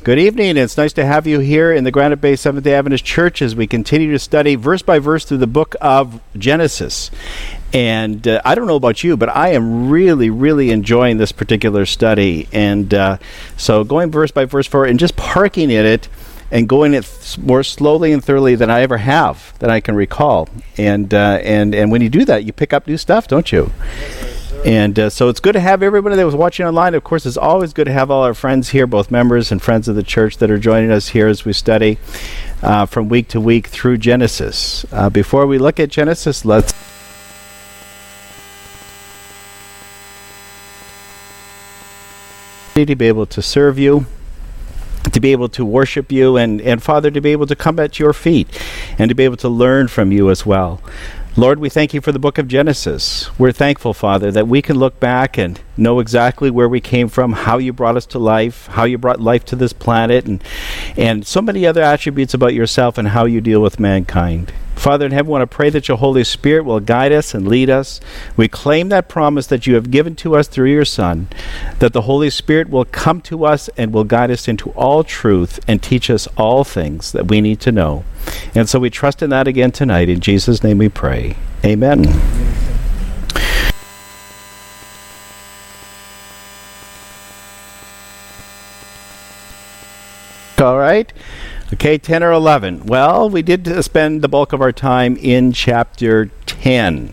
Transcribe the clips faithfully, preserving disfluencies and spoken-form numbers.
Good evening. It's nice to have you here in the Granite Bay Seventh-day Adventist Church as we continue to study verse by verse through the book of Genesis. And uh, I don't know about you, but I am really, really enjoying this particular study. And uh, so going verse by verse forward and just parking in it and going it th- more slowly and thoroughly than I ever have, that I can recall. And uh, and and when you do that, you pick up new stuff, don't you? And uh, so it's good to have everybody that was watching online. Of course, it's always good to have all our friends here, both members and friends of the church that are joining us here as we study uh, from week to week through Genesis. Uh, before we look at Genesis, let's to be able to serve you, to be able to worship you, and, and Father, to be able to come at your feet and to be able to learn from you as well. Lord, we thank you for the book of Genesis. We're thankful, Father, that we can look back and know exactly where we came from, how you brought us to life, how you brought life to this planet, and and so many other attributes about yourself and how you deal with mankind. Father in heaven, we want to pray that your Holy Spirit will guide us and lead us. We claim that promise that you have given to us through your Son, that the Holy Spirit will come to us and will guide us into all truth and teach us all things that we need to know. And so we trust in that again tonight. In Jesus' name we pray. Amen. All right. Okay, ten or eleven. Well, we did uh, spend the bulk of our time in chapter ten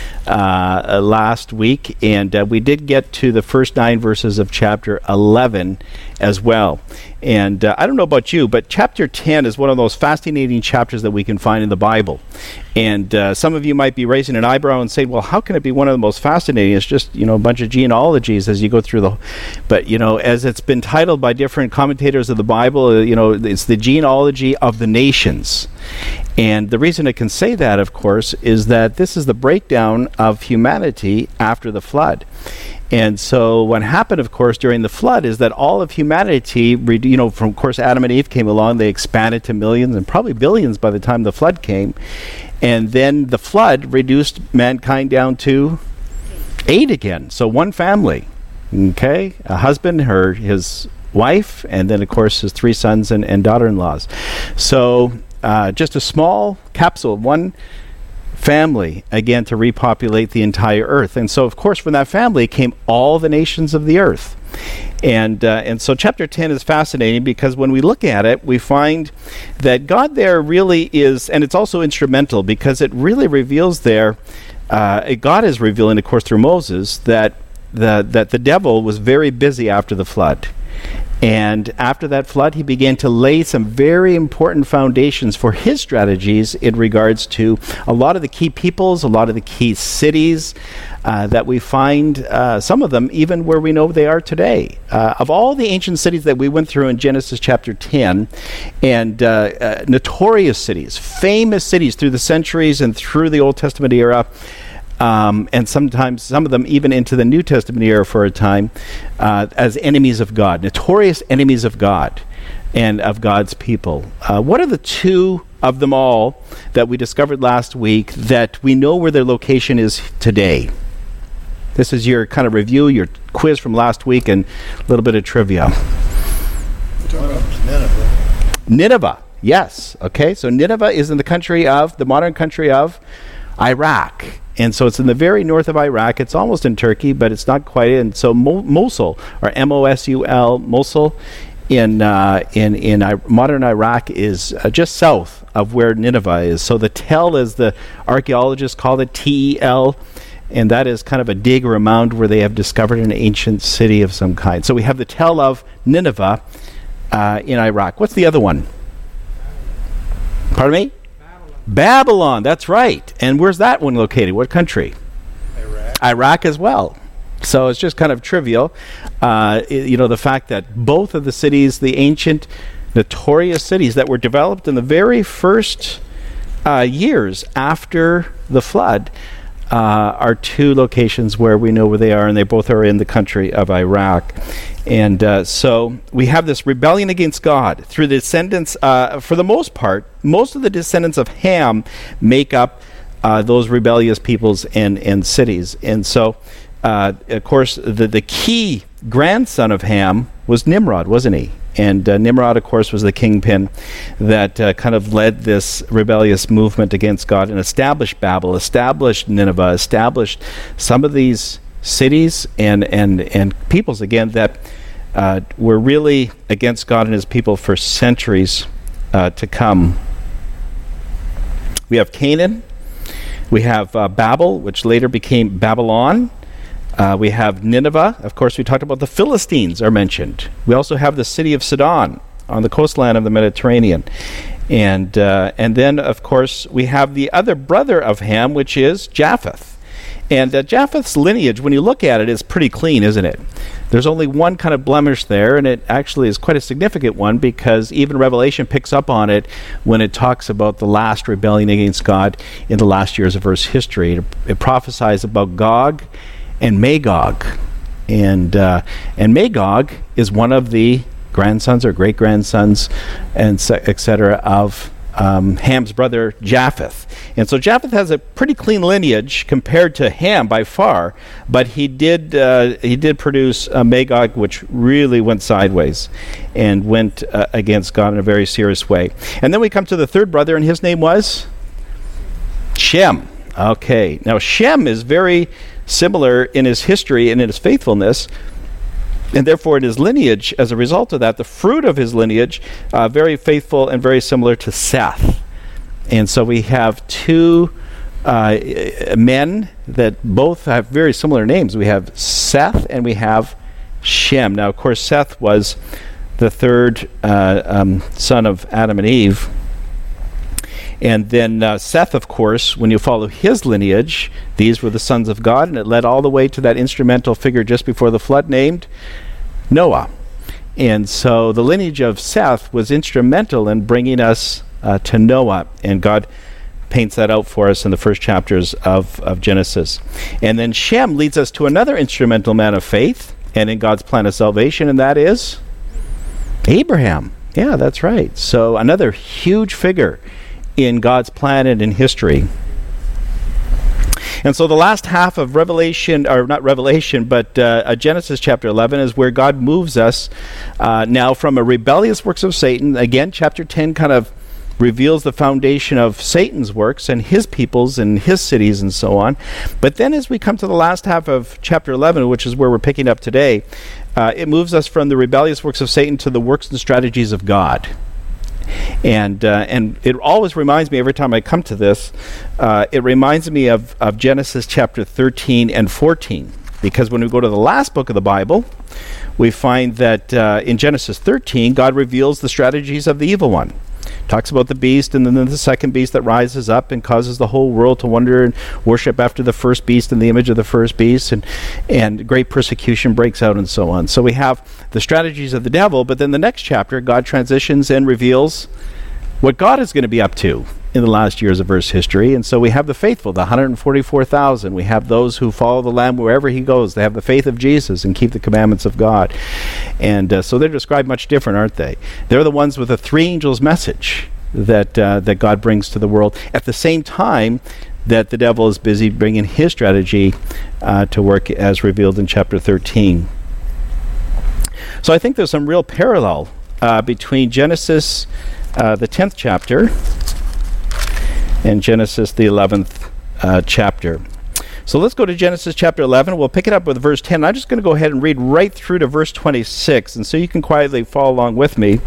uh, uh, last week, and uh, we did get to the first nine verses of chapter eleven as well. And uh, I don't know about you, but chapter ten is one of those fascinating chapters that we can find in the Bible. And uh, some of you might be raising an eyebrow and saying, well, how can it be one of the most fascinating? It's just, you know, a bunch of genealogies as you go through the... But, you know, as it's been titled by different commentators of the Bible, uh, you know, it's the genealogy of the nations. And the reason I can say that, of course, is that this is the breakdown of humanity after the flood. And so what happened, of course, during the flood is that all of humanity, you know, from, of course, Adam and Eve came along, they expanded to millions and probably billions by the time the flood came. And then the flood reduced mankind down to eight again. So one family, okay, a husband, her, his wife, and then, of course, his three sons and, and daughter-in-laws. So uh, just a small capsule of one family, again, to repopulate the entire earth. And so, of course, from that family came all the nations of the earth. And uh, and so chapter ten is fascinating because when we look at it, we find that God there really is, and it's also instrumental because it really reveals there, uh, God is revealing, of course, through Moses, that the, that the devil was very busy after the flood. And after that flood, he began to lay some very important foundations for his strategies in regards to a lot of the key peoples, a lot of the key cities uh, that we find, uh, some of them even where we know they are today. Uh, of all the ancient cities that we went through in Genesis chapter ten, and uh, uh, notorious cities, famous cities through the centuries and through the Old Testament era, Um, and sometimes some of them even into the New Testament era for a time, uh, as enemies of God, notorious enemies of God and of God's people. Uh, what are the two of them all that we discovered last week that we know where their location is today? This is your kind of review, your quiz from last week, and a little bit of trivia. Nineveh. Nineveh, yes. Okay, so Nineveh is in the country of, the modern country of Iraq. And so it's in the very north of Iraq. It's almost in Turkey, but it's not quite in. So Mo- Mosul, or M O S U L, Mosul, in uh, in in I- modern Iraq is uh, just south of where Nineveh is. So the Tell, as the archaeologists call it, T E L, and that is kind of a dig or a mound where they have discovered an ancient city of some kind. So we have the Tell of Nineveh uh, in Iraq. What's the other one? Pardon me? Babylon, that's right. And where's that one located? What country? Iraq. Iraq as well. So it's just kind of trivial. Uh, i- you know, the fact that both of the cities, the ancient, notorious cities that were developed in the very first uh, years after the flood, uh, are two locations where we know where they are, and they both are in the country of Iraq. And uh, so we have this rebellion against God through the descendants, uh, for the most part, most of the descendants of Ham make up uh, those rebellious peoples and, and cities. And so, uh, of course, the, the key grandson of Ham was Nimrod, wasn't he? And uh, Nimrod, of course, was the kingpin that uh, kind of led this rebellious movement against God and established Babel, established Nineveh, established some of these cities and and and peoples again that uh, were really against God and his people for centuries uh, to come. We have Canaan. We have uh, Babel, which later became Babylon. Uh, we have Nineveh. Of course, we talked about the Philistines are mentioned. We also have the city of Sidon on the coastline of the Mediterranean. And uh, and then, of course, we have the other brother of Ham, which is Japheth. And uh, Japheth's lineage, when you look at it, is pretty clean, isn't it? There's only one kind of blemish there, and it actually is quite a significant one because even Revelation picks up on it when it talks about the last rebellion against God in the last years of Earth's history. It, it prophesies about Gog and Magog. And, uh, and Magog is one of the grandsons or great-grandsons, and et cetera, of Um, Ham's brother Japheth. And so Japheth has a pretty clean lineage compared to Ham by far, but he did uh, he did produce uh, Magog, which really went sideways and went uh, against God in a very serious way. And then we come to the third brother, and his name was Shem. Okay, now Shem is very similar in his history and in his faithfulness, and therefore in his lineage, as a result of that, the fruit of his lineage, uh, very faithful and very similar to Seth. And so we have two uh, men that both have very similar names. We have Seth and we have Shem. Now, of course, Seth was the third uh, um, son of Adam and Eve. And then uh, Seth, of course, when you follow his lineage, these were the sons of God, and it led all the way to that instrumental figure just before the flood named Noah. And so the lineage of Seth was instrumental in bringing us uh, to Noah, and God paints that out for us in the first chapters of, of Genesis. And then Shem leads us to another instrumental man of faith and in God's plan of salvation, and that is Abraham. Yeah, that's right. So another huge figure in God's plan and in history. And so the last half of Revelation, or not Revelation, but uh, Genesis chapter eleven is where God moves us uh, now from a rebellious works of Satan. Again, chapter ten kind of reveals the foundation of Satan's works and his peoples and his cities and so on. But then as we come to the last half of chapter eleven, which is where we're picking up today, uh, it moves us from the rebellious works of Satan to the works and strategies of God. And uh, and it always reminds me, every time I come to this, uh, it reminds me of, of Genesis chapter thirteen and fourteen. Because when we go to the last book of the Bible, we find that uh, in Genesis thirteen, God reveals the strategies of the evil one. Talks about the beast, and then the second beast that rises up and causes the whole world to wonder and worship after the first beast in the image of the first beast, and and great persecution breaks out and so on. So we have the strategies of the devil, but then the next chapter, God transitions and reveals what God is going to be up to in the last years of Earth's history. And so we have the faithful, the one hundred forty-four thousand. We have those who follow the Lamb wherever he goes. They have the faith of Jesus and keep the commandments of God. And uh, so they're described much different, aren't they? They're the ones with the three angels' message that uh, that God brings to the world at the same time that the devil is busy bringing his strategy uh, to work as revealed in chapter thirteen. So I think there's some real parallel uh, between Genesis, uh, the tenth chapter, and Genesis, the eleventh uh, chapter. So let's go to Genesis chapter eleven. We'll pick it up with verse ten. I'm just going to go ahead and read right through to verse twenty-six, and so you can quietly follow along with me.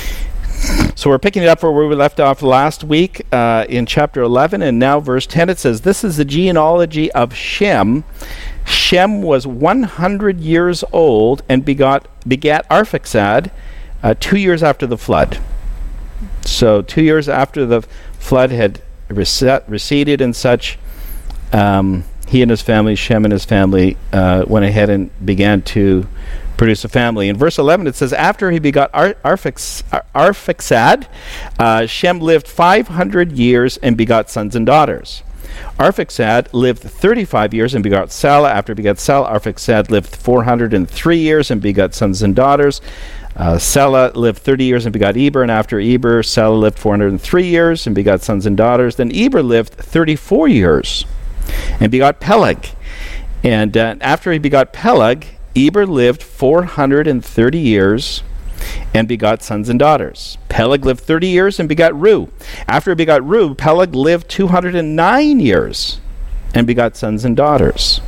So we're picking it up where we left off last week uh, in chapter eleven, and now verse ten. It says, "This is the genealogy of Shem. Shem was one hundred years old and begot begat Arphaxad uh, two years after the flood." So two years after the flood had reset, receded and such, um, he and his family, Shem and his family, uh, went ahead and began to produce a family. In verse eleven, it says, "After he begot Ar- Arphax- Ar- Arphaxad, uh, Shem lived five hundred years and begot sons and daughters. Arphaxad lived thirty-five years and begot Salah. After he begot Salah, Arphaxad lived four hundred three years and begot sons and daughters. Uh, Salah lived thirty years and begot Eber, and after Eber, Salah lived four hundred three years and begot sons and daughters. Then Eber lived thirty-four years and begot Peleg. And uh, after he begot Peleg, Eber lived four hundred thirty years and begot sons and daughters. Peleg lived thirty years and begot Reu. After he begot Reu, Peleg lived two hundred nine years and begot sons and daughters.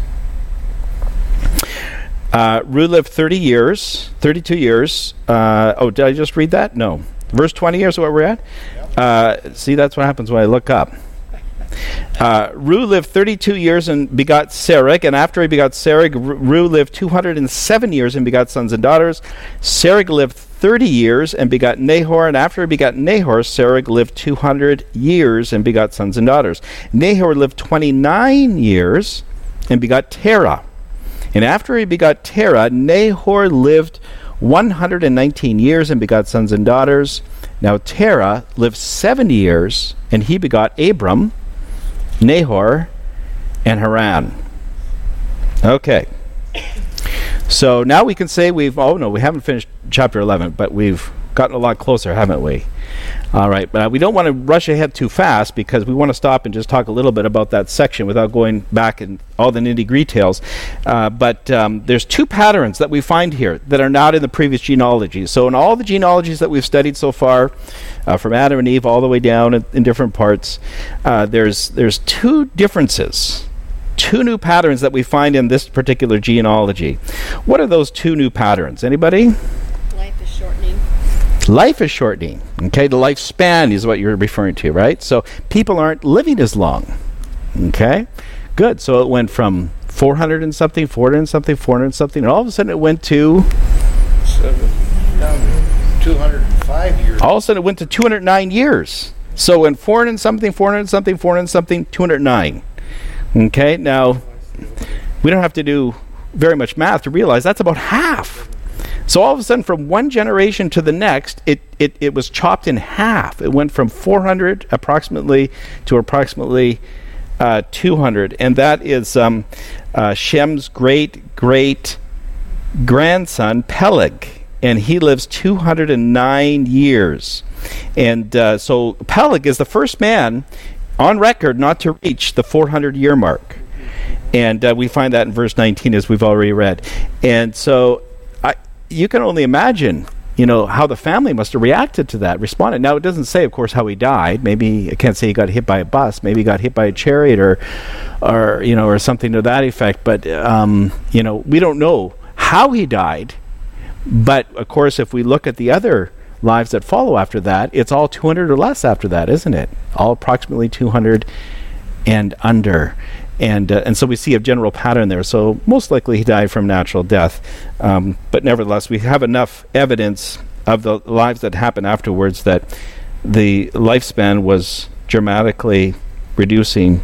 Uh, Reu lived thirty years, thirty-two years. Uh, oh, did I just read that? No. Verse twenty is where we're at? Yep. Uh, see, that's what happens when I look up. Uh, Reu lived thirty-two years and begot Serug, and after he begot Serug, Reu lived two hundred seven years and begot sons and daughters. Serug lived thirty years and begot Nahor, and after he begot Nahor, Serug lived two hundred years and begot sons and daughters. Nahor lived twenty-nine years and begot Terah. And after he begot Terah, Nahor lived one hundred nineteen years and begot sons and daughters. Now Terah lived seventy years, and he begot Abram, Nahor, and Haran. Okay. So now we can say we've, oh no, we haven't finished chapter eleven, but we've gotten a lot closer, haven't we? All right, but uh, we don't want to rush ahead too fast because we want to stop and just talk a little bit about that section without going back in all the nitty-gritty details. Uh, but um, there's two patterns that we find here that are not in the previous genealogies. So in all the genealogies that we've studied so far, uh, from Adam and Eve all the way down in, in different parts, uh, there's there's two differences. Two new patterns that we find in this particular genealogy. What are those two new patterns? Anybody? Life is shortening. Life is shortening. Okay, the lifespan is what you're referring to, right? So people aren't living as long. Okay, good. So it went from four hundred and something, four hundred and something, four hundred and something, and all of a sudden it went to Seven, down to two hundred five years. All of a sudden it went to two hundred nine years. So in four hundred and something, four hundred and something, four hundred and something, two hundred nine. Okay, now we don't have to do very much math to realize that's about half. So all of a sudden, from one generation to the next, it, it, it was chopped in half. It went from four hundred approximately to approximately uh, two hundred. And that is um, uh, Shem's great, great grandson, Peleg. And he lives two hundred nine years. And uh, so Peleg is the first man on record not to reach the four hundred year mark. And uh, we find that in verse nineteen, as we've already read. And so I, you can only imagine, you know, how the family must have reacted to that, responded. Now, it doesn't say, of course, how he died. Maybe, I can't say he got hit by a bus. Maybe he got hit by a chariot or, or you know, or something to that effect. But, um, you know, we don't know how he died. But, of course, if we look at the other lives that follow after that, it's all two hundred or less after that, isn't it? All approximately two hundred and under. And uh, and so we see a general pattern there. So most likely he died from natural death. Um, but nevertheless, we have enough evidence of the lives that happened afterwards that the lifespan was dramatically reducing.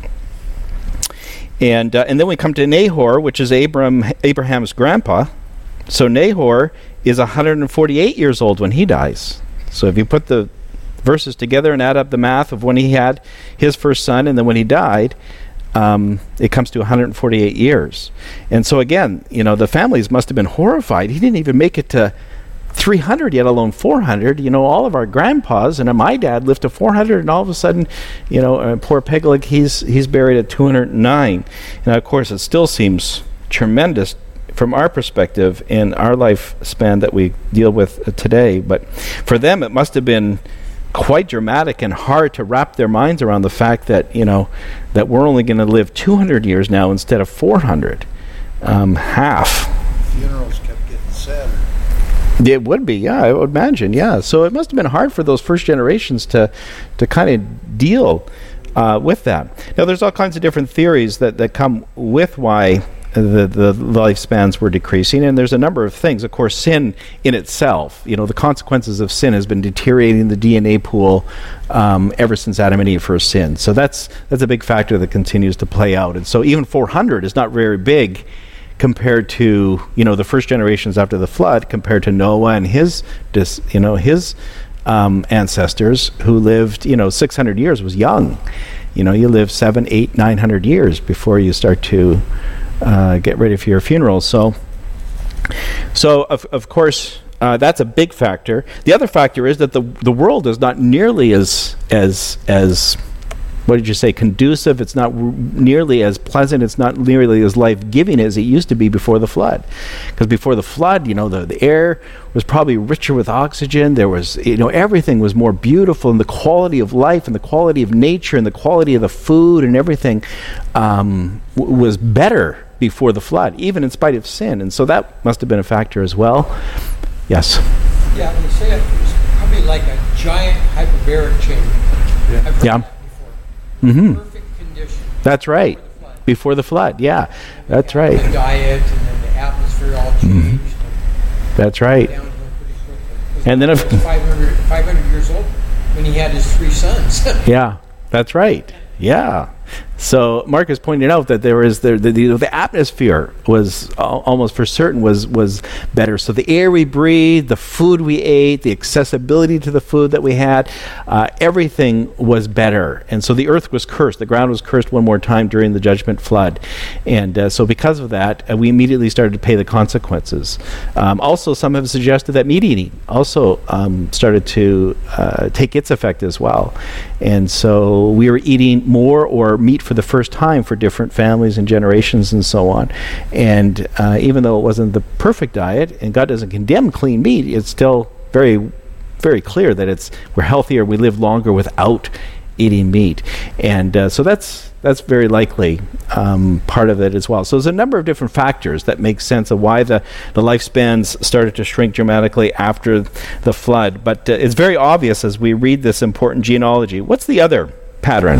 And uh, and then we come to Nahor, which is Abram, Abraham's grandpa. So Nahor is one hundred forty-eight years old when he dies. So if you put the verses together and add up the math of when he had his first son and then when he died, um, it comes to one hundred forty-eight years. And so again, you know, the families must have been horrified. He didn't even make it to three hundred, yet alone four hundred. You know, all of our grandpas and my dad lived to four hundred, and all of a sudden, you know, uh, poor Peleg, he's he's buried at two hundred nine. And of course, it still seems tremendous from our perspective in our lifespan that we deal with uh, today. But for them, it must have been quite dramatic and hard to wrap their minds around the fact that, you know, that we're only going to live two hundred years now instead of four hundred. Um, half. Funerals kept getting sadder. It would be, yeah, I would imagine, yeah. So it must have been hard for those first generations to, to kind of deal uh, with that. Now, there's all kinds of different theories that, that come with why The, the lifespans were decreasing, and there's a number of things. Of course, sin in itself, you know, the consequences of sin has been deteriorating the D N A pool um, ever since Adam and Eve first sinned. So that's that's a big factor that continues to play out. And so even four hundred is not very big compared to, you know, the first generations after the flood, compared to Noah and his, dis, you know, his um, ancestors who lived, you know, six hundred years was young. You know, you live seven, eight, nine hundred years before you start to Uh, get ready for your funeral. So, so of of course, uh, that's a big factor. The other factor is that the the world is not nearly as as as what did you say, conducive. It's not r- nearly as pleasant. It's not nearly as life-giving as it used to be before the flood. Because before the flood, you know, the, the air was probably richer with oxygen. There was, you know, everything was more beautiful, and the quality of life and the quality of nature and the quality of the food and everything um, w- was better before the flood, even in spite of sin. And so that must have been a factor as well. Yes? Yeah, they say it was probably like a giant hyperbaric chamber. Yeah. I've heard Yeah. that before. Mm-hmm. Perfect condition. That's right. before the flood. Before the flood, yeah. That's Yeah, right. The diet and then the atmosphere all changed. That's right. Downhill pretty quickly. And then if- He was five hundred, five hundred years old when he had his three sons. Yeah, that's right. Yeah. So Marcus pointed out that there is the the, the, the atmosphere was al- almost for certain was was better. So the air we breathed, the food we ate, the accessibility to the food that we had, uh, everything was better. And so the earth was cursed. The ground was cursed one more time during the judgment flood. And uh, so because of that, uh, we immediately started to pay the consequences. Um, also, some have suggested that meat eating also um, started to uh, take its effect as well. And so we were eating more or meat for the first time for different families and generations and so on. And uh, even though it wasn't the perfect diet, and God doesn't condemn clean meat, it's still very, very clear that it's we're healthier, we live longer without eating meat. And uh, so that's that's very likely um, part of it as well. So there's a number of different factors that make sense of why the, the lifespans started to shrink dramatically after the flood. But uh, it's very obvious as we read this important genealogy. What's the other pattern?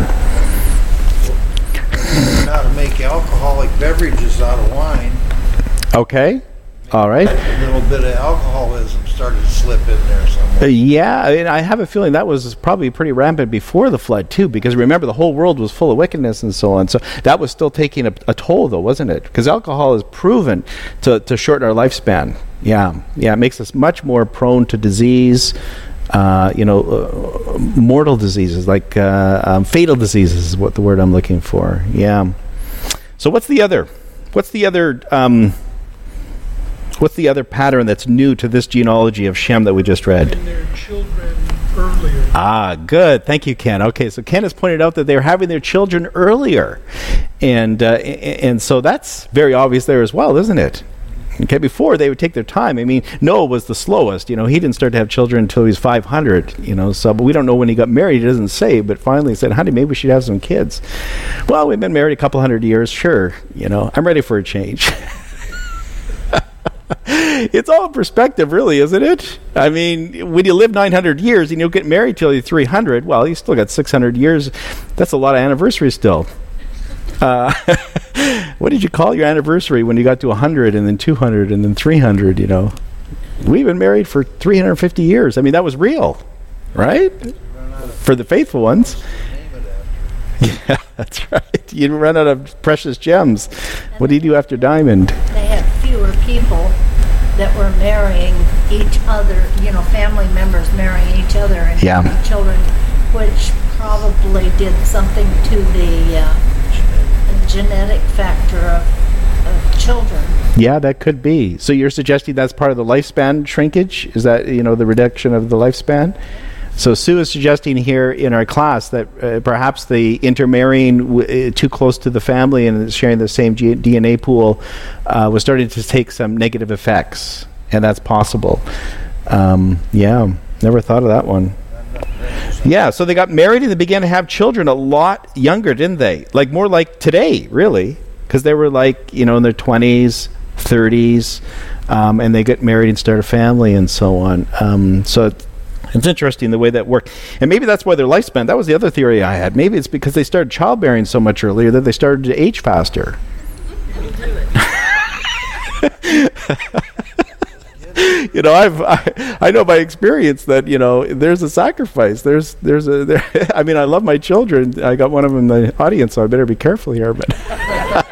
How to make alcoholic beverages out of wine. Okay. All right. A little bit of alcoholism started to slip in there Uh, somewhere. yeah, I, mean, I have a feeling that was probably pretty rampant before the flood too, because remember the whole world was full of wickedness and so on. So that was still taking a, a toll, though, wasn't it? Because alcohol is proven to, to shorten our lifespan. Yeah, yeah, it makes us much more prone to disease. Uh, you know, uh, mortal diseases like uh, um, fatal diseases is what the word I'm looking for. Yeah. So what's the other? What's the other? Um, What's the other pattern that's new to this genealogy of Shem that we just read? And their children earlier. Ah, good. Thank you, Ken. Okay, so Ken has pointed out that they're having their children earlier. And uh, and so that's very obvious there as well, isn't it? Okay, before they would take their time. I mean, Noah was the slowest. You know, he didn't start to have children until he was five hundred, you know, so but we don't know when he got married. He doesn't say, but finally he said, honey, maybe we should have some kids. Well, we've been married a couple hundred years, sure. You know, I'm ready for a change. It's all perspective, really, isn't it? I mean, when you live nine hundred years and you'll get married till you're three hundred, well, you still got six hundred years. That's a lot of anniversaries still. Uh, what did you call your anniversary when you got to one hundred and then two hundred and then three hundred, you know? We've been married for three hundred fifty years. I mean, that was real, right? For the faithful ones. Yeah, that's right. You run out of precious gems. What do you do after diamond? They had fewer people that were marrying each other, you know, family members marrying each other and Yeah. having children, which probably did something to the uh, genetic factor of, of children. Yeah, that could be. So you're suggesting that's part of the lifespan shrinkage? Is that, you know, the reduction of the lifespan? So Sue is suggesting here in our class that uh, perhaps the intermarrying w- uh, too close to the family and sharing the same G- D N A pool uh, was starting to take some negative effects, and that's possible. Um, yeah, never thought of that one. Yeah, so they got married and they began to have children a lot younger, didn't they? Like more like today, really, because they were like, you know, in their twenties, thirties, um, and they get married and start a family and so on. Um, so it, it's interesting the way that worked. And maybe that's why their lifespan, that was the other theory I had. Maybe it's because they started childbearing so much earlier that they started to age faster. You know, I've I, I know by experience that, you know, there's a sacrifice. There's there's a there, I mean, I love my children. I got one of them in the audience, so I better be careful here. But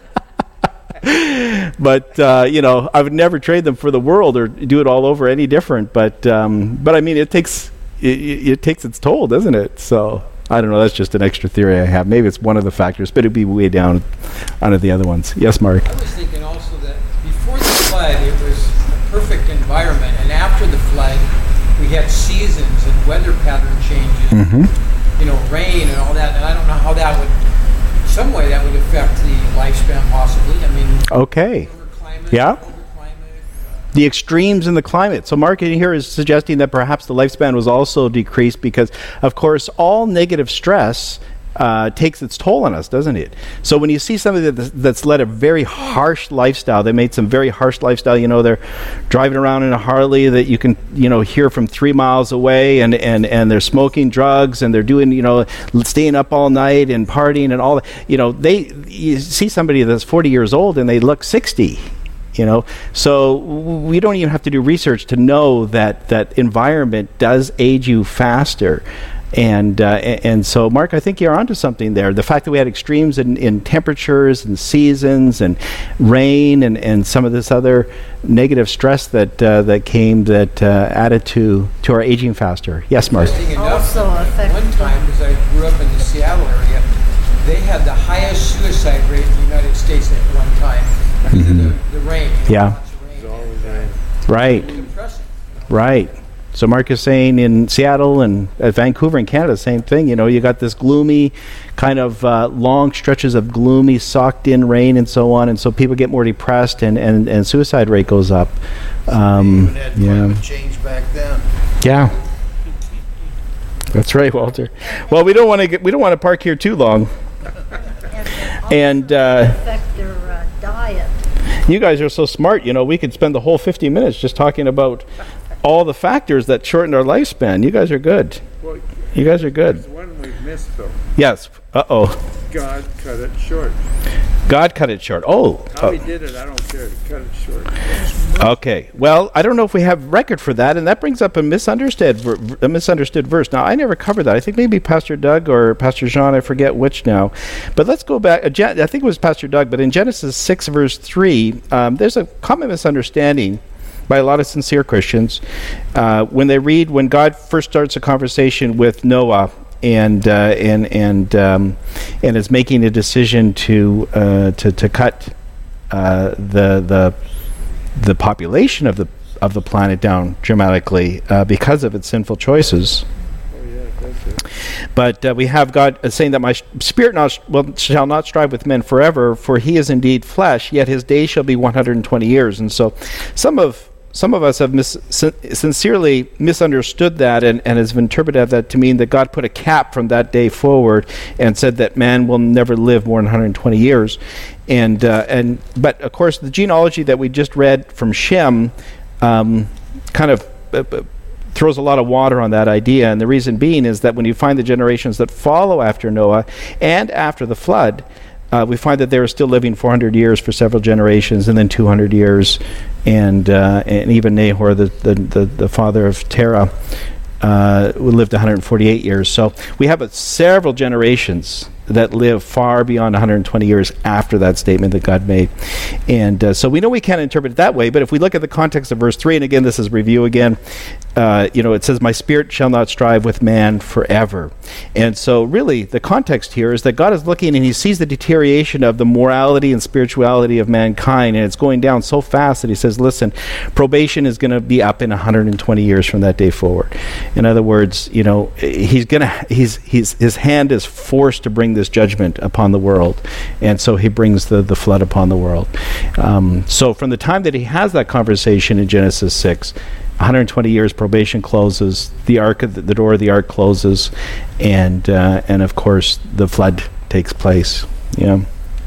but uh, you know, I would never trade them for the world or do it all over any different. But um, but I mean, it takes it, it takes its toll, doesn't it? So I don't know. That's just an extra theory I have. Maybe it's one of the factors, but it'd be way down under the other ones. Yes, Mark. I was thinking also that before the flood, it was a perfect environment, and after the flood, we had seasons and weather pattern changes. Mm-hmm. you know, rain and all that, and I don't know how that would, some way that would affect the lifespan possibly. I mean, Okay. climate, Yeah. climate. The extremes in the climate. So Mark in here is suggesting that perhaps the lifespan was also decreased because, of course, all negative stress uh, takes its toll on us, doesn't it? So when you see somebody that, that's led a very harsh lifestyle, they made some very harsh lifestyle, you know, they're driving around in a Harley that you can, you know, hear from three miles away, and, and, and they're smoking drugs, and they're doing, you know, staying up all night and partying and all that. You know, they, you see somebody that's forty years old and they look sixty. You know, so we don't even have to do research to know that that environment does age you faster. And uh, and so, Mark, I think you're onto something there. The fact that we had extremes in, in temperatures and seasons and rain and, and some of this other negative stress that uh, that came that uh, added to, to our aging faster. Yes, Mark? Interesting enough, Also affect one the- time, as I grew up in the Seattle area, they had the highest suicide rate in the United States at one time. Mhm. The, the rain. Yeah. Lots of rain. It's always rain. Right, It was depressing. right. So Mark is saying in Seattle and uh, Vancouver in Canada, same thing. You know, you got this gloomy kind of uh, long stretches of gloomy, socked in rain and so on. And so people get more depressed and, and, and suicide rate goes up. Um, They even had yeah. climate change back then. Yeah. That's right, Walter. Well, we don't want to get, we don't want to park here too long. and And uh, affect their uh, diet. you guys are so smart. You know, we could spend the whole fifty minutes just talking about all the factors that shorten our lifespan. You guys are good. Well, You guys are there's good. one we've missed, though. Yes. Uh-oh. God cut it short. God cut it short. Oh. How oh. he did it, I don't care. He cut it short. Okay. Well, I don't know if we have record for that, and that brings up a misunderstood ver- a misunderstood verse. Now, I never covered that. I think maybe Pastor Doug or Pastor Jean, I forget which now. But let's go back. Uh, Gen- I think it was Pastor Doug, but in Genesis six, verse three, um, there's a common misunderstanding by a lot of sincere Christians uh, when they read when God first starts a conversation with Noah and uh, and and um, and is making a decision to uh, to to cut uh, the the the population of the of the planet down dramatically uh, because of its sinful choices. Oh, yeah, that's it. But uh, we have God uh, saying that my sh- spirit not sh- well, shall not strive with men forever, for he is indeed flesh, yet his days shall be one hundred twenty years. And so some of some of us have mis- sin- sincerely misunderstood that and, and has interpreted that to mean that God put a cap from that day forward and said that man will never live more than one hundred twenty years. And uh, and but of course the genealogy that we just read from Shem um, kind of uh, uh, throws a lot of water on that idea. And the reason being is that when you find the generations that follow after Noah and after the flood, uh, we find that they were still living four hundred years for several generations, and then two hundred years, and uh, and even Nahor, the, the, the, the father of Terah, uh, lived one hundred forty-eight years. So we have uh, several generations that live far beyond one hundred twenty years after that statement that God made. And uh, so we know we can't interpret it that way, but if we look at the context of verse three, and again, this is review again, uh, you know, it says, my spirit shall not strive with man forever. And so really, the context here is that God is looking and he sees the deterioration of the morality and spirituality of mankind, and it's going down so fast that he says, listen, probation is going to be up in one hundred twenty years from that day forward. In other words, you know, he's going to, he's, he's, his hand is forced to bring this judgment upon the world, and so he brings the, the flood upon the world. Um, so from the time that he has that conversation in Genesis six, one hundred twenty years probation closes, the ark of the, the door of the ark closes, and uh, and of course the flood takes place. Yeah.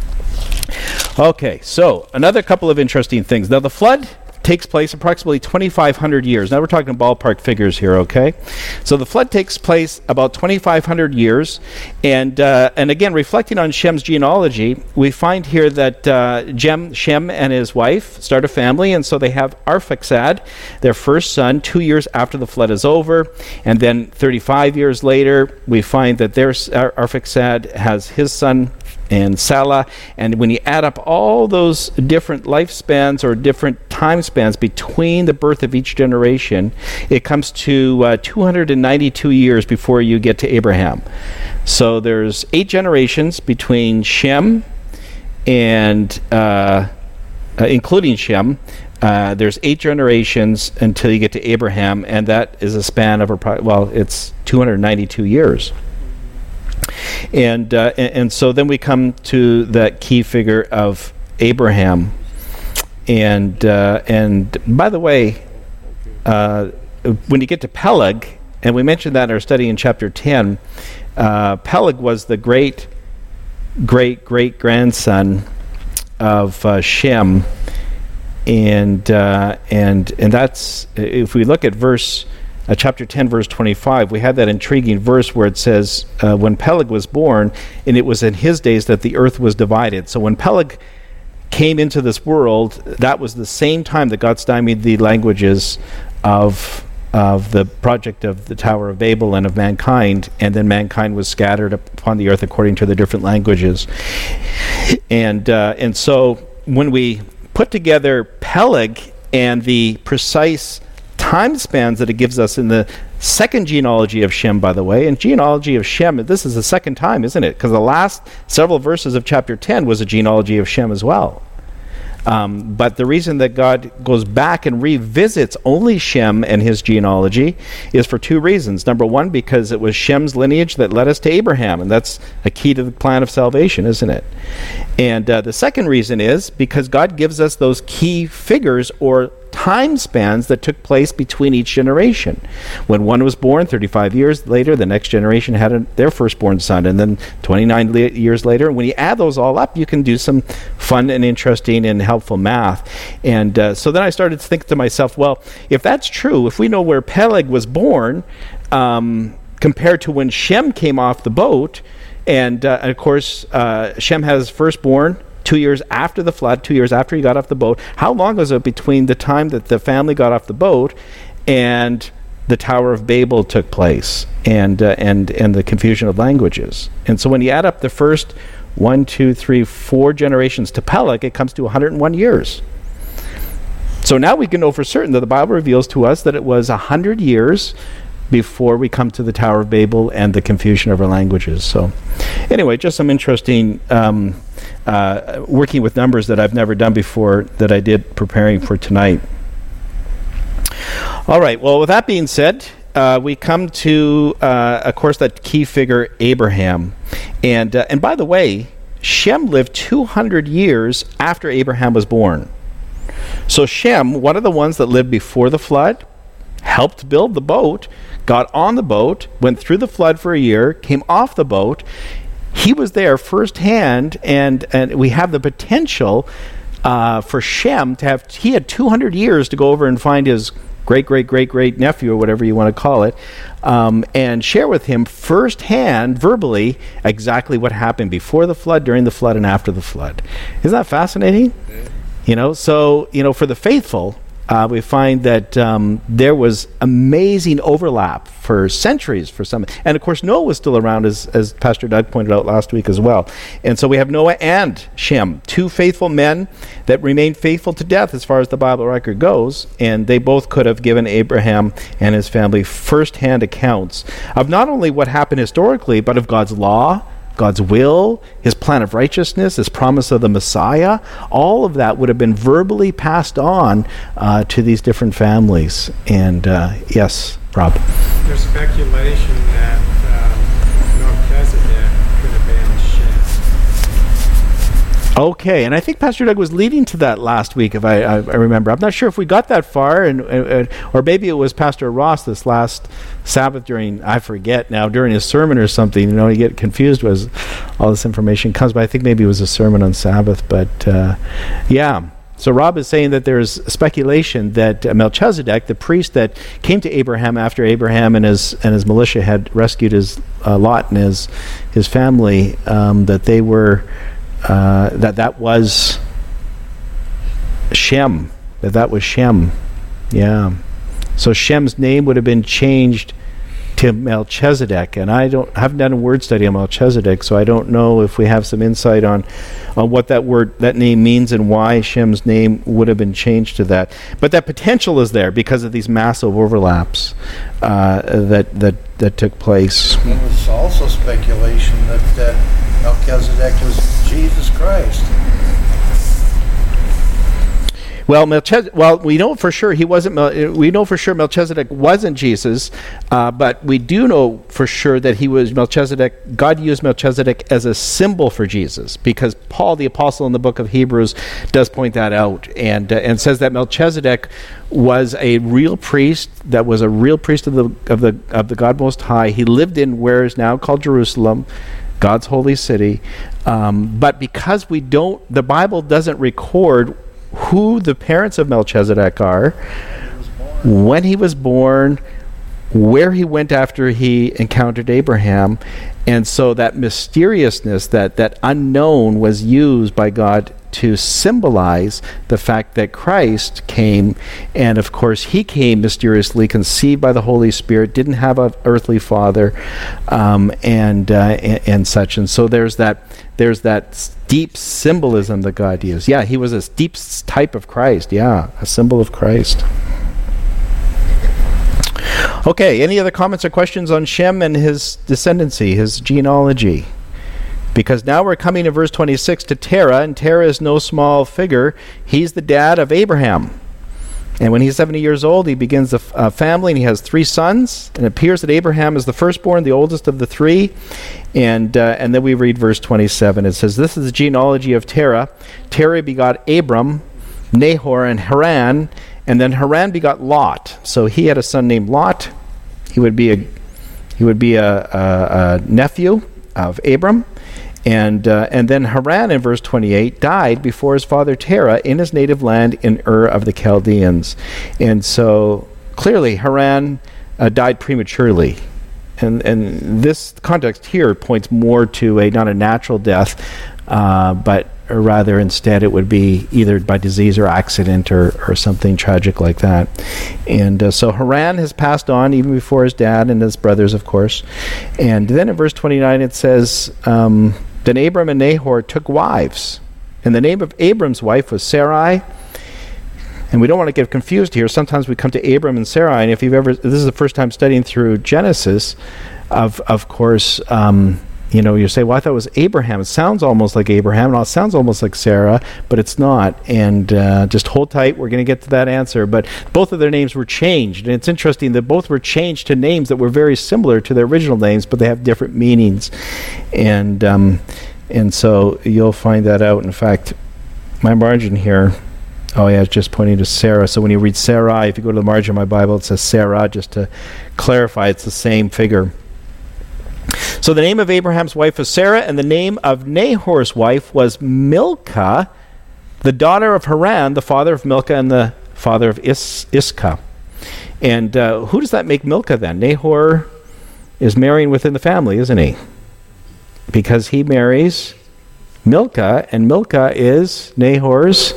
Okay, so another couple of interesting things. Now the flood takes place approximately twenty-five hundred years. Now we're talking ballpark figures here, okay? So the flood takes place about twenty-five hundred years, and uh, and again, reflecting on Shem's genealogy, we find here that uh, Shem, Shem and his wife start a family, and so they have Arphaxad, their first son, two years after the flood is over, and then thirty-five years later, we find that their Ar- Arphaxad has his son and Salah, and when you add up all those different lifespans or different time spans between the birth of each generation, it comes to uh, two hundred ninety-two years before you get to Abraham. So there's eight generations between Shem and uh, uh, including Shem. Uh, there's eight generations until you get to Abraham, and that is a span of, appro- well, it's two hundred ninety-two years. And, uh, and and so then we come to that key figure of Abraham. And uh, and by the way, uh, when you get to Peleg, and we mentioned that in our study in chapter ten, uh, Peleg was the great, great, great grandson of uh, Shem, and uh, and and that's, if we look at verse uh, chapter ten, verse twenty-five, we had that intriguing verse where it says, uh, "When Peleg was born, and it was in his days that the earth was divided." So when Peleg came into this world, that was the same time that God stymied the languages of of the project of the Tower of Babel and of mankind, and then mankind was scattered upon the earth according to the different languages. And uh, and so when we put together Peleg and the precise time spans that it gives us in the second genealogy of Shem, by the way, and genealogy of Shem, this is the second time, isn't it? Because the last several verses of chapter ten was a genealogy of Shem as well. Um, but the reason that God goes back and revisits only Shem and his genealogy is for two reasons. Number one, because it was Shem's lineage that led us to Abraham, and that's a key to the plan of salvation, isn't it? And uh, the second reason is because God gives us those key figures or time spans that took place between each generation. When one was born, thirty-five years later, the next generation had a, their firstborn son, and then twenty-nine le- years later. And when you add those all up, you can do some fun and interesting and helpful math. And uh, so then I started to think to myself, well, if that's true, if we know where Peleg was born, um, compared to when Shem came off the boat, and, uh, and of course, uh, Shem has his firstborn two years after the flood, two years after he got off the boat. How long was it between the time that the family got off the boat and the Tower of Babel took place, and uh, and and the confusion of languages? And so when you add up the first one, two, three, four generations to Peleg, it comes to one hundred one years. So now we can know for certain that the Bible reveals to us that it was one hundred years before we come to the Tower of Babel and the confusion of our languages. So anyway, just some interesting um, uh, working with numbers that I've never done before that I did preparing for tonight. All right, well, with that being said, uh, we come to, uh, of course, that key figure, Abraham. And, uh, and by the way, Shem lived two hundred years after Abraham was born. So Shem, one of the ones that lived before the flood, helped build the boat, got on the boat, went through the flood for a year, came off the boat. He was there firsthand, and, and we have the potential uh, for Shem to have, he had two hundred years to go over and find his great-great-great-great nephew, or whatever you want to call it, um, and share with him firsthand, verbally, exactly what happened before the flood, during the flood, and after the flood. Isn't that fascinating? Yeah. You know, so, you know, for the faithful, Uh, we find that um, there was amazing overlap for centuries for some. And of course, Noah was still around, as, as Pastor Doug pointed out last week as well. And so we have Noah and Shem, two faithful men that remained faithful to death as far as the Bible record goes. And they both could have given Abraham and his family first-hand accounts of not only what happened historically, but of God's law, God's will, his plan of righteousness, his promise of the Messiah. All of that would have been verbally passed on uh, to these different families. And uh, yes, Rob. There's speculation that um, Melchizedek could have been Shem. Okay, and I think Pastor Doug was leading to that last week, if I, I, I remember. I'm not sure if we got that far, and, and or maybe it was Pastor Ross this last Sabbath during, I forget now, during his sermon or something. You know, you get confused as all this information comes, but I think maybe it was a sermon on Sabbath. But uh, yeah, so Rob is saying that there's speculation that uh, Melchizedek, the priest that came to Abraham after Abraham and his and his militia had rescued his uh, Lot and his his family, um, that they were. Uh, that that was Shem, that that was Shem, yeah. So Shem's name would have been changed to Melchizedek, and I don't haven't done a word study on Melchizedek, so I don't know if we have some insight on on what that word, that name means, and why Shem's name would have been changed to that. But that potential is there because of these massive overlaps uh, that that that took place. There was also speculation that that Melchizedek was Jesus Christ. Well, Melchizedek, well, we know for sure he wasn't. Mel- we know for sure Melchizedek wasn't Jesus, uh, but we do know for sure that he was Melchizedek. God used Melchizedek as a symbol for Jesus, because Paul, the apostle in the book of Hebrews, does point that out, and uh, and says that Melchizedek was a real priest. That was a real priest of the of the of the God Most High. He lived in where is now called Jerusalem, God's holy city. Um, but because we don't, the Bible doesn't record who the parents of Melchizedek are, when he was born, where he went after he encountered Abraham. And so that mysteriousness, that, that unknown, was used by God to symbolize the fact that Christ came. And of course, he came mysteriously, conceived by the Holy Spirit, didn't have an earthly father, um, and, uh, and and such. And so there's that there's that deep symbolism that God used. Yeah, he was a deep type of Christ. Yeah, a symbol of Christ. Okay, any other comments or questions on Shem and his descendancy, his genealogy? Because now we're coming to verse twenty-six to Terah, and Terah is no small figure. He's the dad of Abraham. And when he's seventy years old, he begins a f- uh, family, and he has three sons. And it appears that Abraham is the firstborn, the oldest of the three. And uh, and then we read verse twenty-seven. It says, this is the genealogy of Terah. Terah begot Abram, Nahor, and Haran. And then Haran begot Lot. So he had a son named Lot. He would be a he would be a, a, a nephew of Abram. And uh, and then Haran, in verse twenty-eight, died before his father Terah in his native land in Ur of the Chaldeans. And so clearly Haran uh, died prematurely. And and this context here points more to a not a natural death, uh, but or rather instead it would be either by disease or accident or, or something tragic like that. And uh, so Haran has passed on even before his dad and his brothers, of course. And then in verse twenty-nine it says, um, then Abram and Nahor took wives. And the name of Abram's wife was Sarai. And we don't want to get confused here. Sometimes we come to Abram and Sarai, and if you've ever, this is the first time studying through Genesis, of of course, um, you know, you say, well, I thought it was Abraham. It sounds almost like Abraham, and it sounds almost like Sarah, but it's not. And uh, just hold tight. We're going to get to that answer. But both of their names were changed. And it's interesting that both were changed to names that were very similar to their original names, but they have different meanings. And um, and so you'll find that out. In fact, my margin here, oh yeah, it's just pointing to Sarah. So when you read Sarai, if you go to the margin of my Bible, it says Sarah, just to clarify, it's the same figure. So the name of Abraham's wife was Sarah, and the name of Nahor's wife was Milcah, the daughter of Haran, the father of Milcah and the father of Is- Iscah. And uh, who does that make Milcah then? Nahor is marrying within the family, isn't he? Because he marries Milcah, and Milcah is Nahor's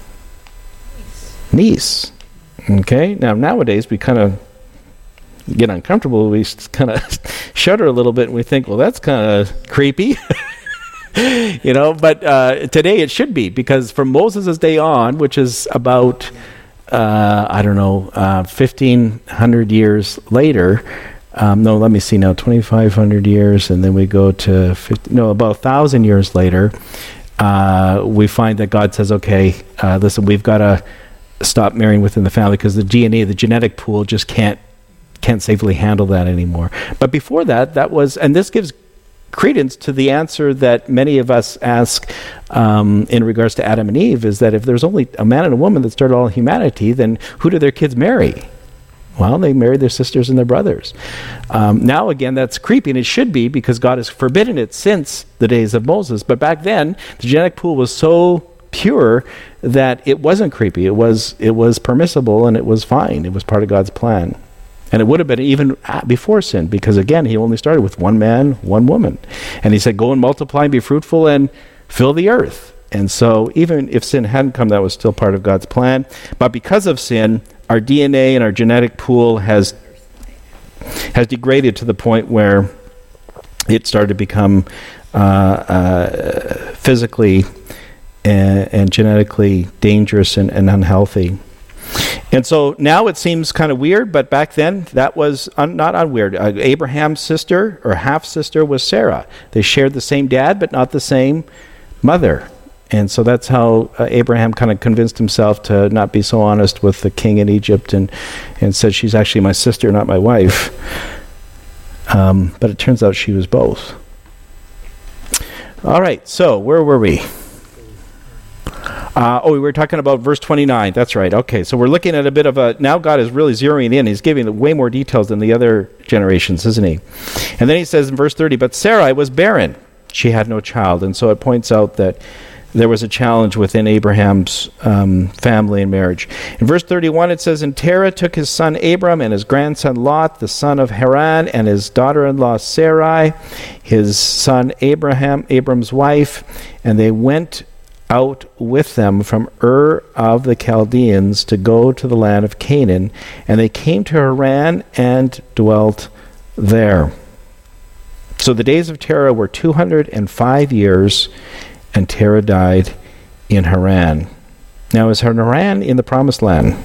niece. Okay, now nowadays we kind of get uncomfortable, we kind of shudder a little bit, and we think, well, that's kind of creepy. You know, but uh, today it should be, because from Moses' day on, which is about, uh, I don't know, uh, fifteen hundred years later, um, no, let me see now, twenty-five hundred years, and then we go to, fifty, no, about one thousand years later, uh, we find that God says, okay, uh, listen, we've got to stop marrying within the family, because the D N A, the genetic pool, just can't can't safely handle that anymore. But before that, that was, and this gives credence to the answer that many of us ask um, in regards to Adam and Eve, is that if there's only a man and a woman that started all humanity, then who do their kids marry? Well, they marry their sisters and their brothers. Um, now, again, that's creepy, and it should be, because God has forbidden it since the days of Moses. But back then, the genetic pool was so pure that it wasn't creepy. It was it was permissible, and it was fine. It was part of God's plan. And it would have been even before sin, because again, he only started with one man, one woman. And he said, go and multiply and be fruitful and fill the earth. And so even if sin hadn't come, that was still part of God's plan. But because of sin, our D N A and our genetic pool has has degraded to the point where it started to become uh, uh, physically and, and genetically dangerous and, and unhealthy. And so now it seems kind of weird, but back then that was un- not unweird. Uh, Abraham's sister or half-sister was Sarah. They shared the same dad, but not the same mother. And so that's how uh, Abraham kind of convinced himself to not be so honest with the king in Egypt, and, and said, she's actually my sister, not my wife. Um, but it turns out she was both. All right, so where were we? Uh, oh, we were talking about verse twenty-nine. That's right. Okay, so we're looking at a bit of a... Now God is really zeroing in. He's giving way more details than the other generations, isn't he? And then he says in verse thirty, but Sarai was barren. She had no child. And so it points out that there was a challenge within Abraham's um, family and marriage. In verse thirty-one, it says, and Terah took his son Abram and his grandson Lot, the son of Haran, and his daughter-in-law Sarai, his son Abraham, Abram's wife, and they went out with them from Ur of the Chaldeans to go to the land of Canaan, and they came to Haran and dwelt there. So the days of Terah were two hundred five years, and Terah died in Haran. Now, is Haran in the Promised Land?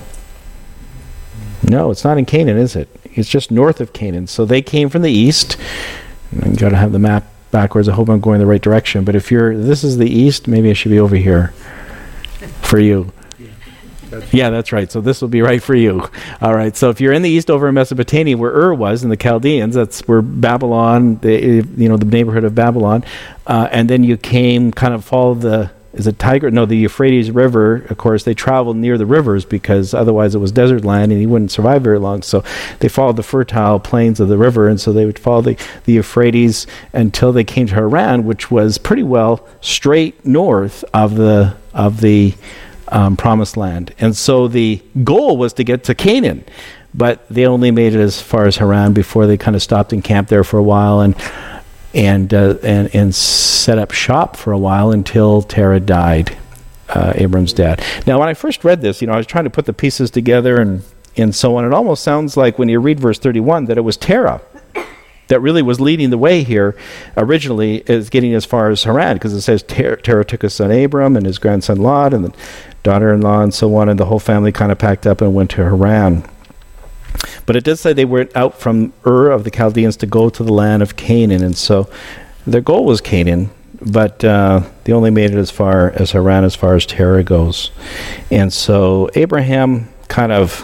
No, it's not in Canaan, is it? It's just north of Canaan. So they came from the east. I've got to have the map backwards. I hope I'm going the right direction. But if you're, this is the east, maybe I should be over here for you. That's yeah, that's right. So this will be right for you. All right. So if you're in the east over in Mesopotamia, where Ur was, in the Chaldeans, that's where Babylon, the, you know, the neighborhood of Babylon, uh, and then you came, kind of followed the, is it Tigris? No, the Euphrates River. Of course, they traveled near the rivers because otherwise it was desert land and you wouldn't survive very long. So they followed the fertile plains of the river, and so they would follow the, the Euphrates until they came to Haran, which was pretty well straight north of the of the Um, promised land. And so the goal was to get to Canaan, but they only made it as far as Haran before they kind of stopped and camped there for a while and and uh, and, and set up shop for a while until Terah died, uh, Abram's dad. Now, when I first read this, you know, I was trying to put the pieces together and, and so on. It almost sounds like when you read verse thirty-one that it was Terah that really was leading the way here originally, is getting as far as Haran, because it says Ter- Terah took his son Abram and his grandson Lot and the daughter-in-law and so on, and the whole family kind of packed up and went to Haran. But it does say they went out from Ur of the Chaldeans to go to the land of Canaan, and so their goal was Canaan, but uh, they only made it as far as Haran, as far as Terah goes. And so Abraham kind of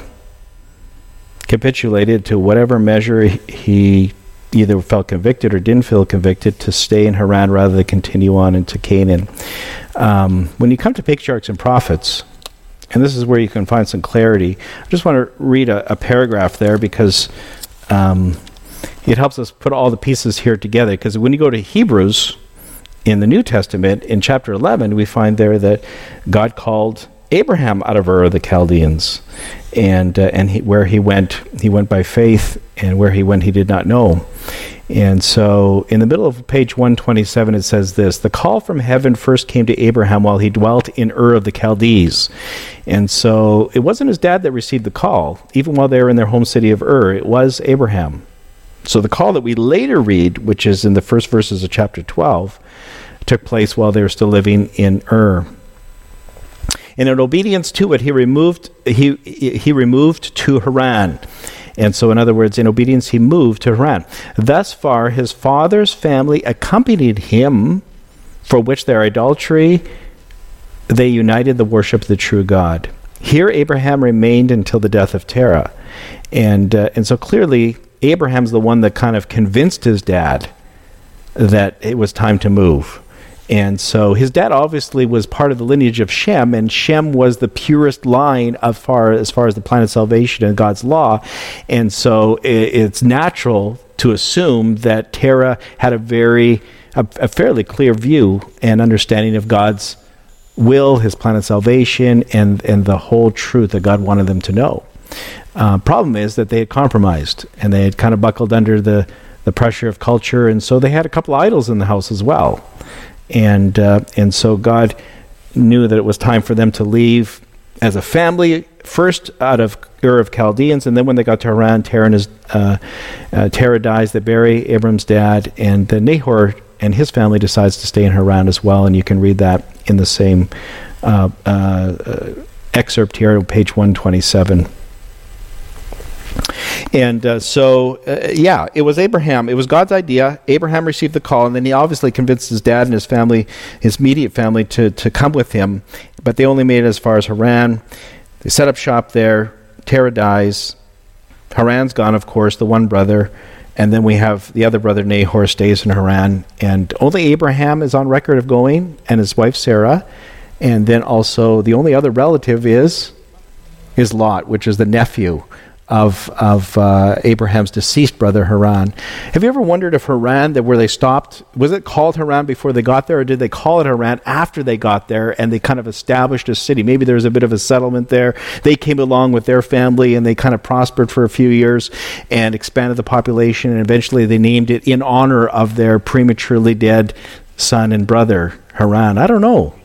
capitulated to whatever measure he either felt convicted or didn't feel convicted to stay in Haran rather than continue on into Canaan. Um, when you come to patriarchs and prophets, and this is where you can find some clarity, I just want to read a, a paragraph there because um, it helps us put all the pieces here together. Because when you go to Hebrews in the New Testament, in chapter eleven, we find there that God called Abraham out of Ur of the Chaldeans, and uh, and he, where he went, he went by faith, and where he went, he did not know. And so in the middle of page one twenty-seven, it says this: the call from heaven first came to Abraham while he dwelt in Ur of the Chaldees. And so it wasn't his dad that received the call, even while they were in their home city of Ur. It was Abraham. So the call that we later read, which is in the first verses of chapter twelve, took place while they were still living in Ur. And in obedience to it, he removed he he removed to Haran. And so, in other words, in obedience, he moved to Haran. Thus far, his father's family accompanied him, for which their idolatry, they united the worship of the true God. Here, Abraham remained until the death of Terah. And, uh, and so clearly, Abraham's the one that kind of convinced his dad that it was time to move. And so his dad obviously was part of the lineage of Shem, and Shem was the purest line of far, as far as the plan of salvation and God's law. And so it, it's natural to assume that Terah had a very, a, a fairly clear view and understanding of God's will, his plan of salvation, and, and the whole truth that God wanted them to know. Uh, problem is that they had compromised, and they had kind of buckled under the, the pressure of culture, and so they had a couple idols in the house as well. And uh, and so God knew that it was time for them to leave as a family, first out of Ur of Chaldeans, and then when they got to Haran, Terah, and his, uh, uh, Terah dies, they bury Abram's dad, and then Nahor and his family decides to stay in Haran as well, and you can read that in the same uh, uh, excerpt here on page one twenty-seven. And uh, so, uh, yeah, it was Abraham. It was God's idea. Abraham received the call, and then he obviously convinced his dad and his family, his immediate family, to, to come with him. But they only made it as far as Haran. They set up shop there. Terah dies. Haran's gone, of course, the one brother. And then we have the other brother, Nahor, stays in Haran. And only Abraham is on record of going, and his wife, Sarah. And then also the only other relative is, is Lot, which is the nephew of of uh, Abraham's deceased brother Haran. Have you ever wondered if Haran, that where they stopped, was it called Haran before they got there, or did they call it Haran after they got there and they kind of established a city? Maybe there was a bit of a settlement there. They came along with their family and they kind of prospered for a few years and expanded the population, and eventually they named it in honor of their prematurely dead son and brother Haran. I don't know.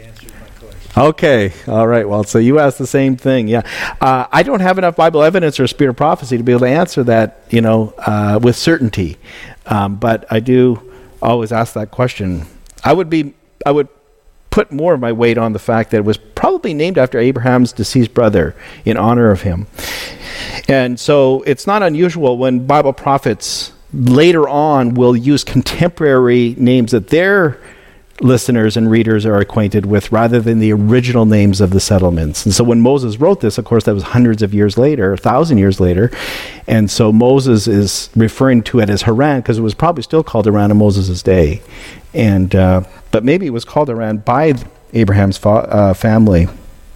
Okay, all right. Well, so you asked the same thing, yeah. Uh, I don't have enough Bible evidence or spirit of prophecy to be able to answer that, you know, uh, with certainty. Um, but I do always ask that question. I would be, I would put more of my weight on the fact that it was probably named after Abraham's deceased brother in honor of him. And so it's not unusual when Bible prophets later on will use contemporary names that they're listeners and readers are acquainted with rather than the original names of the settlements. And so when Moses wrote this, of course, that was hundreds of years later, a thousand years later. And so Moses is referring to it as Haran because it was probably still called Haran in Moses' day. And uh, but maybe it was called Haran by Abraham's fa- uh, family.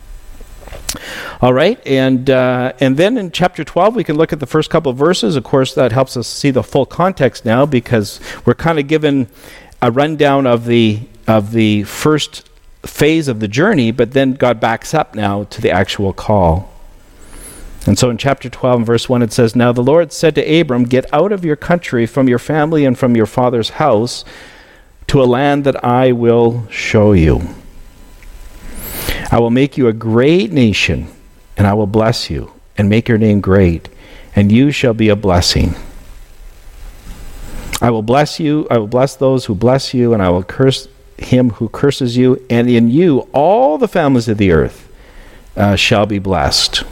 All right, and uh, and then in chapter twelve, we can look at the first couple of verses. Of course, that helps us see the full context now because we're kind of given a rundown of the of the first phase of the journey, but then God backs up now to the actual call. And so in chapter twelve and verse one it says, "Now the Lord said to Abram, get out of your country, from your family and from your father's house, to a land that I will show you. I will make you a great nation, and I will bless you, and make your name great, and you shall be a blessing. I will bless you, I will bless those who bless you, and I will curse him who curses you, and in you all the families of the earth uh, shall be blessed."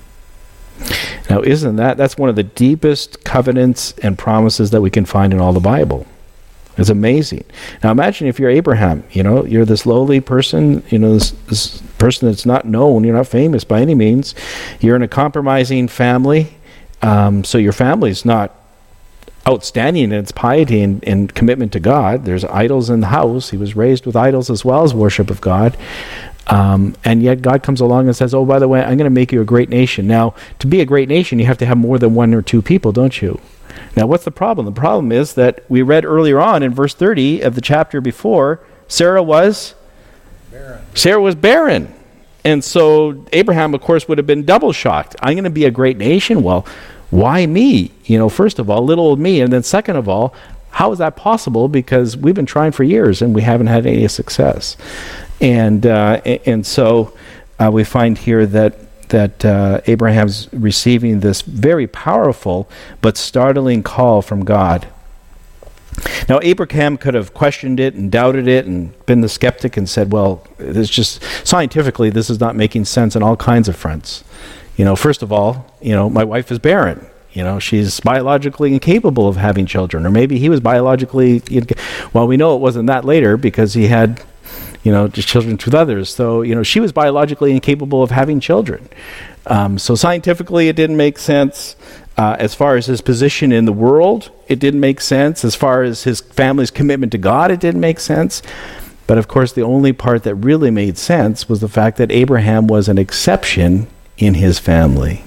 Now, isn't that, that's one of the deepest covenants and promises that we can find in all the Bible. It's amazing. Now, imagine if you're Abraham, you know, you're this lowly person, you know, this, this person that's not known, you're not famous by any means. You're in a compromising family, um, so your family's not outstanding in its piety and, and commitment to God. There's idols in the house. He was raised with idols as well as worship of God. Um, and yet God comes along and says, oh, by the way, I'm going to make you a great nation. Now, to be a great nation, you have to have more than one or two people, don't you? Now, what's the problem? The problem is that we read earlier on in verse thirty of the chapter before, Sarah was barren. Sarah was barren. And so Abraham, of course, would have been double shocked. I'm going to be a great nation? Well, why me? You know, first of all, little old me. And then second of all, how is that possible? Because we've been trying for years and we haven't had any success. And uh, and so uh, we find here that that uh, Abraham's receiving this very powerful but startling call from God. Now, Abraham could have questioned it and doubted it and been the skeptic and said, well, this just scientifically, this is not making sense on all kinds of fronts. You know, first of all, you know, my wife is barren. You know, she's biologically incapable of having children. Or maybe he was biologically, well, we know it wasn't that later because he had, you know, just children with others. So, you know, she was biologically incapable of having children. Um, so scientifically, it didn't make sense. Uh, as far as his position in the world, it didn't make sense. As far as his family's commitment to God, it didn't make sense. But of course, the only part that really made sense was the fact that Abraham was an exception in his family.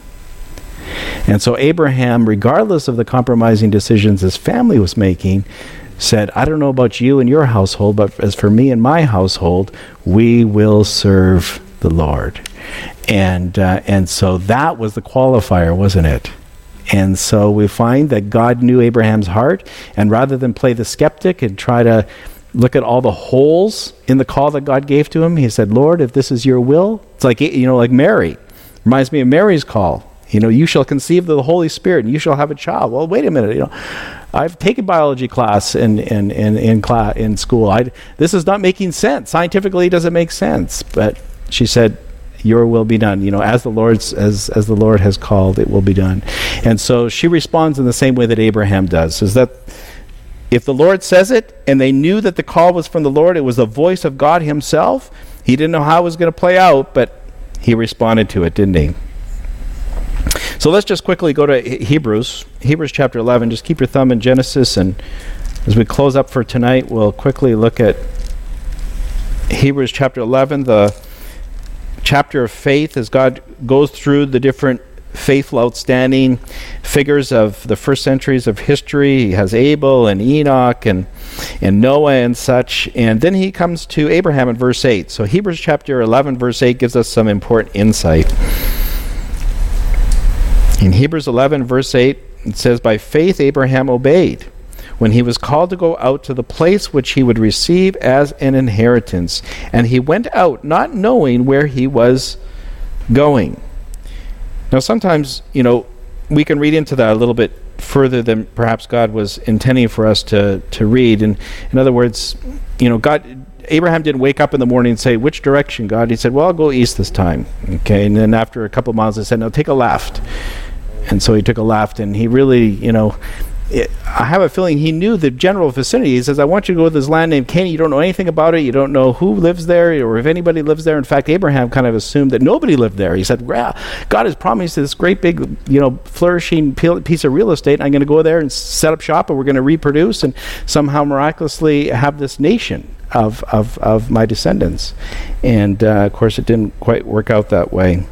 And so Abraham, regardless of the compromising decisions his family was making, said, I don't know about you and your household, but as for me and my household, we will serve the Lord. And uh, and so that was the qualifier, wasn't it? And so we find that God knew Abraham's heart, and rather than play the skeptic and try to look at all the holes in the call that God gave to him, he said, Lord, if this is your will, it's like, you know, like Mary. Reminds me of Mary's call. You know, you shall conceive of the Holy Spirit and you shall have a child. Well, wait a minute. You know, I've taken biology class in in in in, class, in school. I, this is not making sense. Scientifically, it doesn't make sense. But she said, your will be done. You know, as the Lord's as as the Lord has called, it will be done. And so she responds in the same way that Abraham does. Is that if the Lord says it, and they knew that the call was from the Lord, it was the voice of God himself. He didn't know how it was going to play out, but he responded to it, didn't he? So let's just quickly go to Hebrews, Hebrews chapter eleven. Just keep your thumb in Genesis, and as we close up for tonight, we'll quickly look at Hebrews chapter eleven, the chapter of faith, as God goes through the different faithful, outstanding figures of the first centuries of history. He has Abel and Enoch and and Noah and such, and then he comes to Abraham in verse eight. So Hebrews chapter eleven, verse eight gives us some important insight. In Hebrews eleven, verse eight, it says, "By faith Abraham obeyed when he was called to go out to the place which he would receive as an inheritance. And he went out not knowing where he was going." Now sometimes, you know, we can read into that a little bit further than perhaps God was intending for us to, to read. And in other words, you know, God, Abraham didn't wake up in the morning and say, "Which direction, God?" He said, "Well, I'll go east this time." Okay, and then after a couple of miles, he said, "No, take a left." And so he took a left, and he really, you know, it, I have a feeling he knew the general vicinity. He says, "I want you to go to this land named Canaan. You don't know anything about it. You don't know who lives there or if anybody lives there." In fact, Abraham kind of assumed that nobody lived there. He said, "Well, God has promised this great big, you know, flourishing piece of real estate. I'm going to go there and set up shop, and we're going to reproduce and somehow miraculously have this nation of of, of my descendants." And uh, of course, it didn't quite work out that way.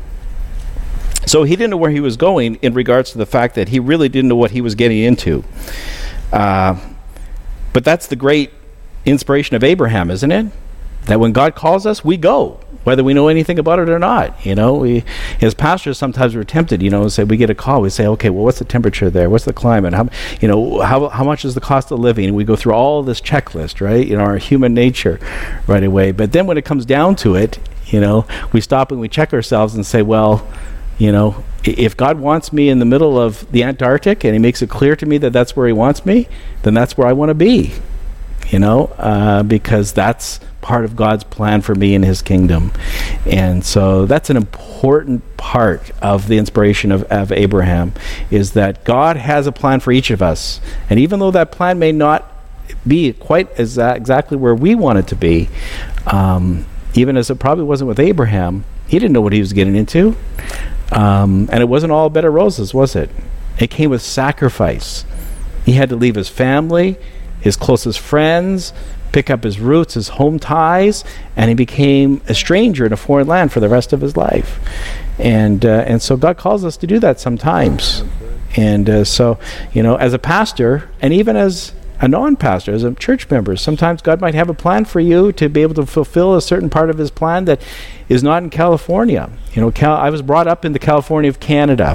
So he didn't know where he was going in regards to the fact that he really didn't know what he was getting into. Uh, but that's the great inspiration of Abraham, isn't it? That when God calls us, we go, whether we know anything about it or not. You know, we, as pastors, sometimes we're tempted, you know, say we get a call, we say, "Okay, well, what's the temperature there? What's the climate? How, you know, how how much is the cost of living?" And we go through all this checklist, right? You know, our human nature right away. But then when it comes down to it, you know, we stop and we check ourselves and say, well, you know, if God wants me in the middle of the Antarctic and he makes it clear to me that that's where he wants me, then that's where I want to be, you know, uh, because that's part of God's plan for me in his kingdom. And so that's an important part of the inspiration of, of Abraham, is that God has a plan for each of us. And even though that plan may not be quite as uh, exactly where we want it to be, um, even as it probably wasn't with Abraham, he didn't know what he was getting into. Um, and it wasn't all bed of roses, was it? It came with sacrifice. He had to leave his family, his closest friends, pick up his roots, his home ties, and he became a stranger in a foreign land for the rest of his life. And uh, and so God calls us to do that sometimes. And uh, so, you know, as a pastor, and even as a non-pastor, as a church member, sometimes God might have a plan for you to be able to fulfill a certain part of his plan that is not in California. You know, Cal- I was brought up in the California of Canada.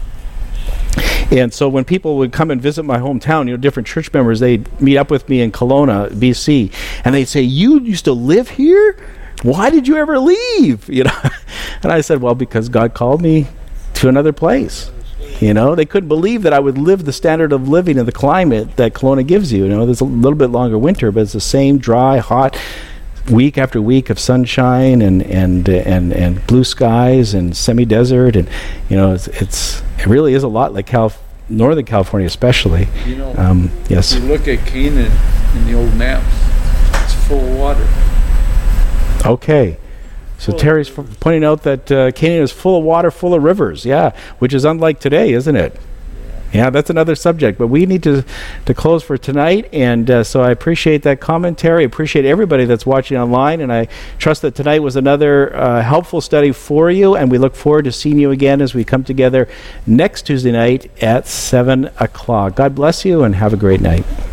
And so when people would come and visit my hometown, you know, different church members, they'd meet up with me in Kelowna, B C, and they'd say, "You used to live here? Why did you ever leave?" You know, and I said, "Well, because God called me to another place." You know, they couldn't believe that I would live the standard of living in the climate that Kelowna gives you. You know, there's a little bit longer winter, but it's the same dry, hot week after week of sunshine and and and, and blue skies and semi-desert, and you know, it's, it's it really is a lot like Calif- Northern California, especially. You know, um, yes. you look at Canaan in the old maps; it's full of water. Okay. So Full Terry's f- pointing out that uh, Canaan is full of water, full of rivers. Yeah, which is unlike today, isn't it? Yeah, that's another subject. But we need to to close for tonight, and uh, so I appreciate that commentary. I appreciate everybody that's watching online, and I trust that tonight was another uh, helpful study for you, and we look forward to seeing you again as we come together next Tuesday night at seven o'clock. God bless you, and have a great night.